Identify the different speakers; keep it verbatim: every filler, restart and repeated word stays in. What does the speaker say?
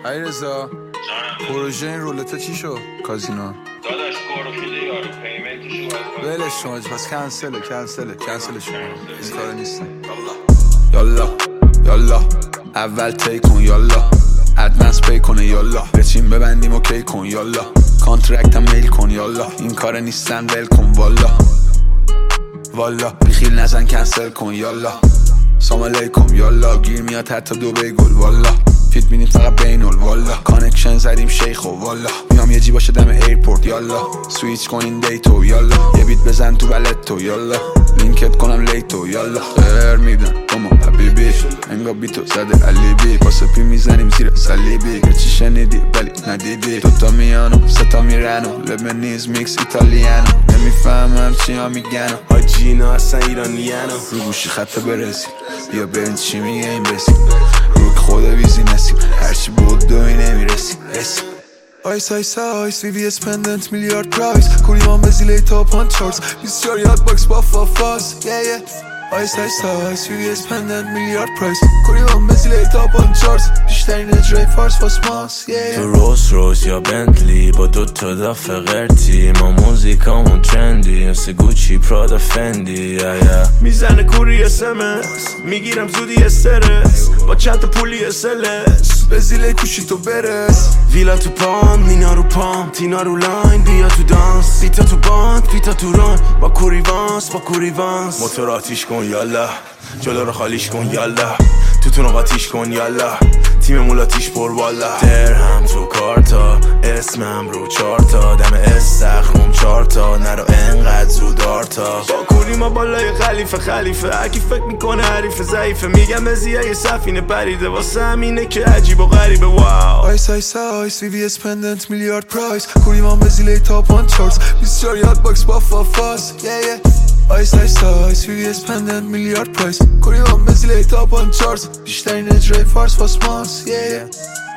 Speaker 1: علیرضا پروژه این رولتا چی شد؟ کازینو
Speaker 2: داداش گروفیده یارو پیمنتشو باید
Speaker 1: ولش شما پس کنسله کنسله کنسله شما این کارا نیستن. یالا یالا اول تی کن یالا ادوانس پی کنه یالا بچین ببندیم اوکی کن یالا کانترکت هم میل کن یالا این کار نیستن ول کن والا والا بیخیل نزن کنسل کن یالا سلام علیکم یالا گیر میاد حتی دو بیگل والا فیت بینید فقط بینول والا کانکشن زدیم شیخ و والا میام یه جی باشه دم ایرپورت یالا سویچ کنین دیتو یالا یه بیت بزن تو بلتو یالا لینکت کنم لیتو یالا خیر میدن اما حبیبی انگا بیتو زده علیبی پاسه پی میزنیم زیر سلیبی هرچی شنیدی ولی ندیدی دوتا میانو ستا میرنو لبنیز میکس ایتالیانو نمیفهمم چی ها میگنو
Speaker 3: حاجی اینا اصلا ایرانیانو
Speaker 1: رو گوشی خط برسی بیا برین چی میگه این بسی روک خود ویزی نسیم هرچی بود دوی نمیرسیم رسیم آیس آیس آیس وی وی اس پندنت میلیارد پرایس کوریمان بزیلی تاپ آن چارتس بیسیار یاد باکس با فافاس yeah yeah آیس آیس آیس وی وی اس پندنت میلیارد پرایس کوریمان بزیلی تاپ آن چارتس بیشترین اجرای فارس فاس ماس yeah yeah
Speaker 3: تو روز روز یا بنتلی با دو تا دفعه قرتی ما موزیکامون ترندی مثل گوچی پرادا فندی میزنه کوری اس ام اس میگیرم زودی استرس با چند تا پولی اسلس
Speaker 1: بزیلی کوشی تو برس
Speaker 3: ویلا تو پام نینا رو پام تینا رو لاین بیا تو دانس بیتا تو باند بیتا تو ران با کوری وانس با کوری وانس موتور آتیش کن یالا جلو رو خالیش کن یالا توتون رو قاتیش کن یالا تیم مولاتیش پر والا درهم تو کارتا اسمم رو چارتا دم استخرم چارتا نرو انقدر زود آرتا با کوری ما بالای خلیفه خلیفه اکی فکر میکنه حریف ضعیفه میگم ازیه یه سفینه پریده واسه همینه که عجیب و غریبه واو
Speaker 1: آیس آیس آیس وی وی اس پندنت میلیارد پرایس کوریمان بزیلی تاپ آن چارتس بیسیار یاد باکس با فافاس yeah yeah آیس آیس آیس وی وی اس پندنت میلیارد پرایس کوریمان بزیلی تاپ آن چارتس بیشترین اجرای فارس فاس ماس yeah yeah